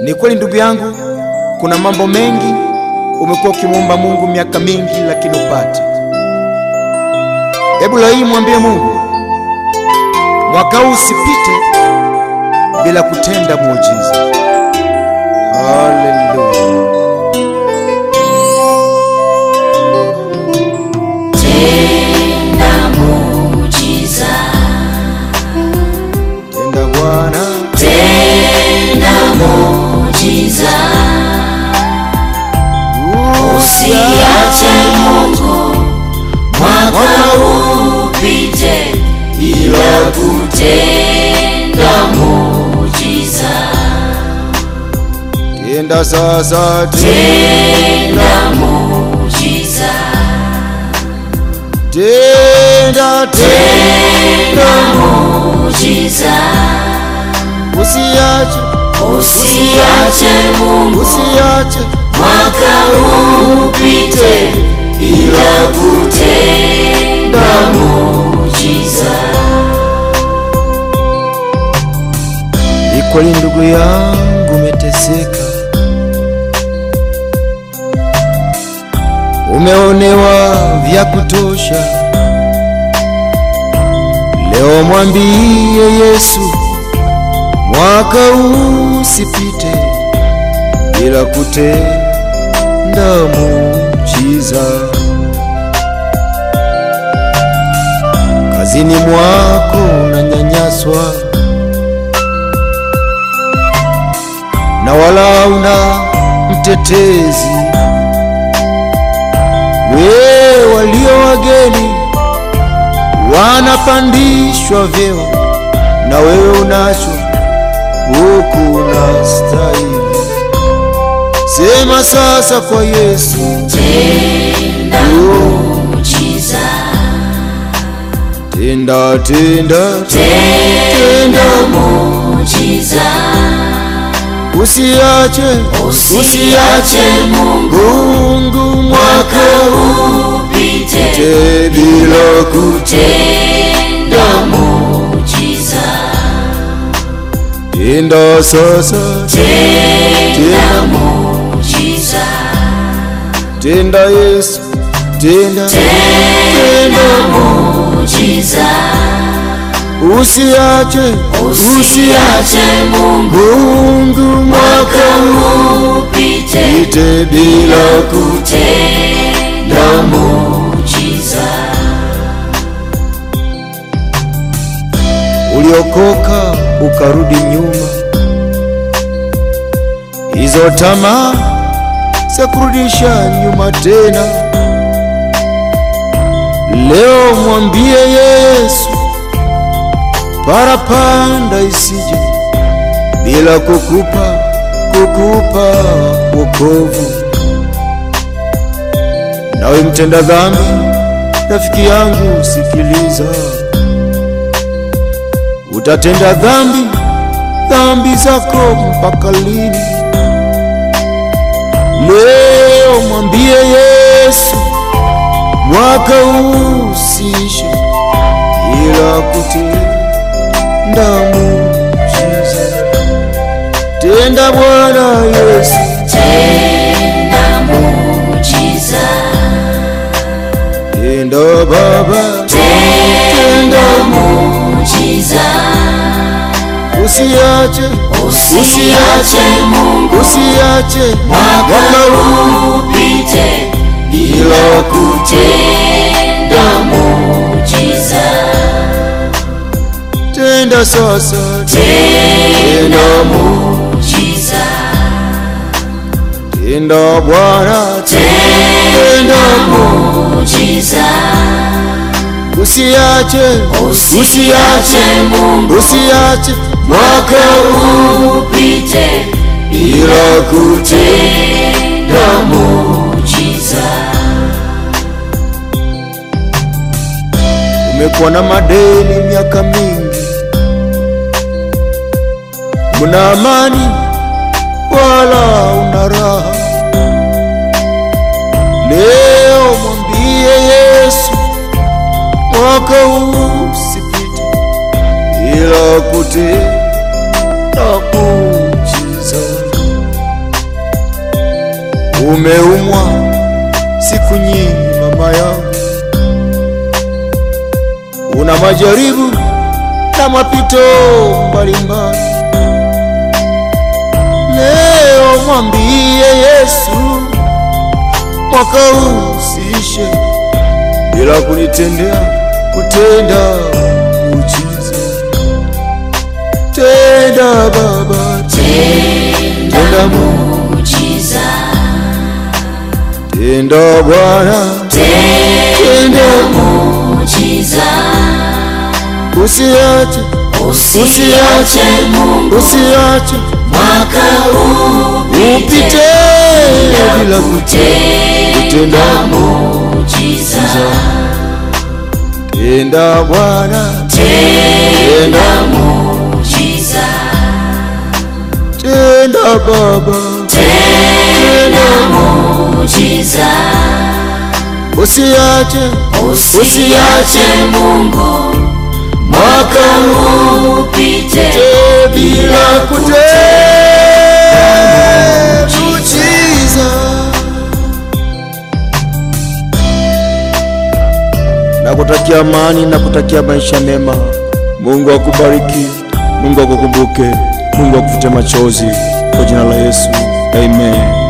Ni kweli ndugu yangu, kuna mambo mengi umekuwa ukimwomba Mungu miaka mingi lakini upate. Hebu leo hii mwambie Mungu, mwaka huu usipite bila kutenda muujiza. Haleluya. Tenda muujiza, Tenda Bwana, tenda muujiza, usiache Mungu mwaka upite bila kutenda muujiza. Tenda sasa, Tenda muujiza, tenda, tenda muujiza, usiache Mungu usiache mwaka upite bila kutenda muujiza. Ni kweli ndugu yangu, umeteseka, umeonewa vya kutosha. Leo mwambie Yesu, mwaka usipite bila kutenda muujiza. Kazini mwako unanyanyaswa na wala una mtetezi. Wewe walio wageni wanapandishwa vyeo, na wewe unacho huku unastahili. Sema sasa kwa Yesu, Tenda muujiza, tenda, tenda, tenda muujiza, usiache Mungu mwaka upite bila kutenda muujiza. Tenda sasa, Tenda muujiza, tenda Yesu, tenda muujiza, usiache Mungu mwaka upite bila kutenda muujiza. uliokoka ukarudi nyuma, hizo tamaa za kurudisha nyuma tena. Leo mwambie Yesu, parapanda isije bila kukupa wokovu. Nawe mtenda dhambi, rafiki yangu sikiliza, utatenda dhambi zako mpaka lini? Leo mwambie Yesu, mwaka usiishe bila kutenda muujiza. Tenda Bwana Yesu, Tenda muujiza, tenda Baba, tenda muujiza, usiache Mungu mwaka upite bila kutenda muujiza. tenda sasa, Tenda muujiza, tenda Bwana, tenda muujiza, usiache Mungu mwaka upite bila kutenda muujiza. Umekuwa na madeni miaka mingi, una amani wala una raha. Leo mwambie Yesu, mwaka usipite bila kutenda muujiza. Umeumwa siku nyingi mama yangu, una majaribu na mapito mbalimbali. Leo mwambie Yesu, mwaka huu usiishe bila kutenda muujiza. Tenda Baba, tenda muujiza. Tenda Bwana, tenda muujiza. Usiache Mungu, usiache mwaka huu upite bila kutenda muujiza. Tenda Bwana, tenda muujiza. Tenda Baba, tenda muujiza. Usiache Mungu, mwaka huu upite bila kutenda muujiza. Nakutakia amani, nakutakia maisha mema. Mungu akubariki, Mungu akukumbuke, Mungu akufute machozi kwa jina la Yesu. Amen.